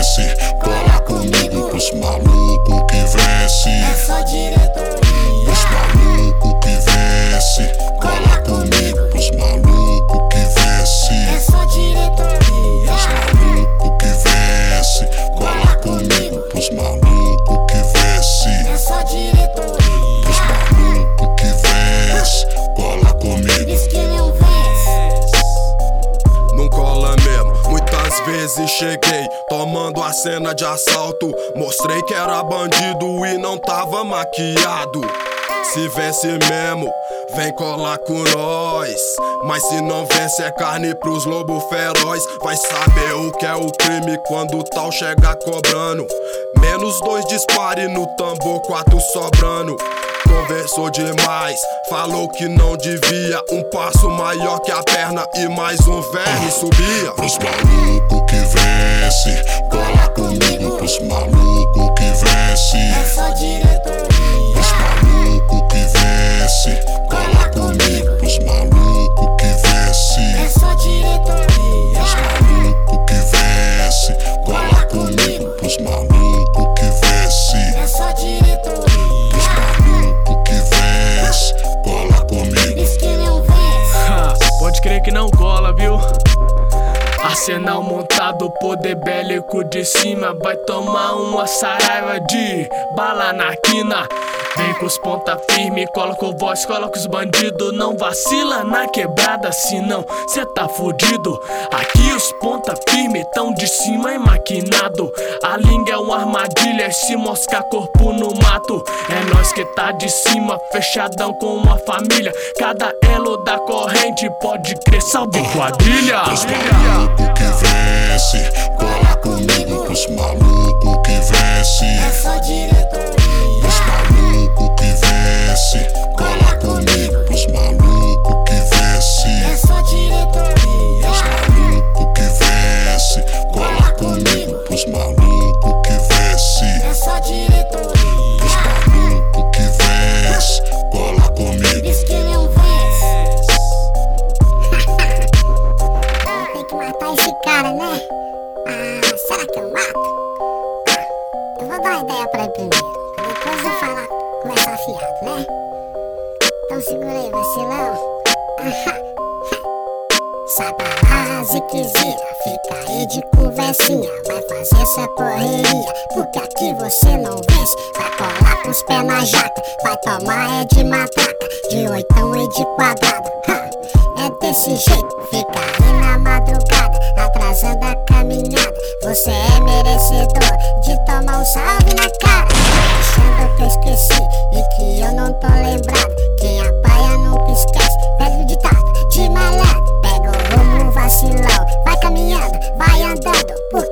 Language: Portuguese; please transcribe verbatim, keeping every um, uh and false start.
vence. Cola comigo pros malucos que vence. É só diretoria. Os malucos que vence. Cola comigo pros malucos que vence. É só diretoria. Os malucos que vence. Cola comigo pros malucos que vence. É só diretoria. Os malucos que vence. Cola comigo. Diz que não vence. Não cola mesmo, muitas vezes cheguei tomando a cena de assalto. Mostrei que era bandido e não tava maquiado. Se vence mesmo, vem colar com nós. Mas se não vence é carne pros lobos feroz. Vai saber o que é o crime quando tal chega cobrando. Menos dois dispare no tambor, quatro sobrando. Conversou demais, falou que não devia. Um passo maior que a perna e mais um verme subia. Pros malucos que vence. Cola comigo pros malucos que vence. É só diretoria. Os malucos que vence. Cola comigo pros malucos que vence. É só diretoria. Os malucos que vence. Cola comigo pros malucos que vence. É só diretoria. Os malucos que vence. Cola comigo. Diz que não vence. Pode crer que não cola, viu? Arsenal montado, poder bélico de cima. Vai tomar uma saraiva de bala na quina. Vem com os ponta firme, cola com voz, cola com os bandidos. Não vacila na quebrada, senão cê tá fudido. Aqui os ponta firme tão de cima e maquinado. A língua é uma armadilha, se moscar corpo no mato. É nós que tá de cima, fechadão com uma família. Cada elo da corrente pode crer, salve quadrilha. Os malucos que vence. Cola comigo pros malucos que vence. É só diretoria. Os malucos que vence. Cola comigo pros malucos que vence. É só diretoria. Os malucos que vence. Cola comigo pros malucos que vence. É só diretoria. Os malucos que vence. Cola comigo. Diz que não vence. Tem que matar esse cara, né? Ah, será que eu mato? Ah, eu vou dar uma ideia pra ele primeiro. Depois eu falar, começar afiado, né? Então segura aí, vacilão. Sai pra lá, ziquezira, fica aí de conversinha. Vai fazer essa correria, porque aqui você não vence. Vai colar com os pés na jaca, vai tomar é de matraca, de oitão e de quadrado. É desse jeito, fica aí na madrugada, atrasando a caminhada. Você é merecedor de tomar um salve na cara. Achando que eu esqueci e que eu não tô lembrado. Quem apaia nunca esquece, velho ditado de malandro. Pega o rumo vacilão, vai caminhando, vai andando, porque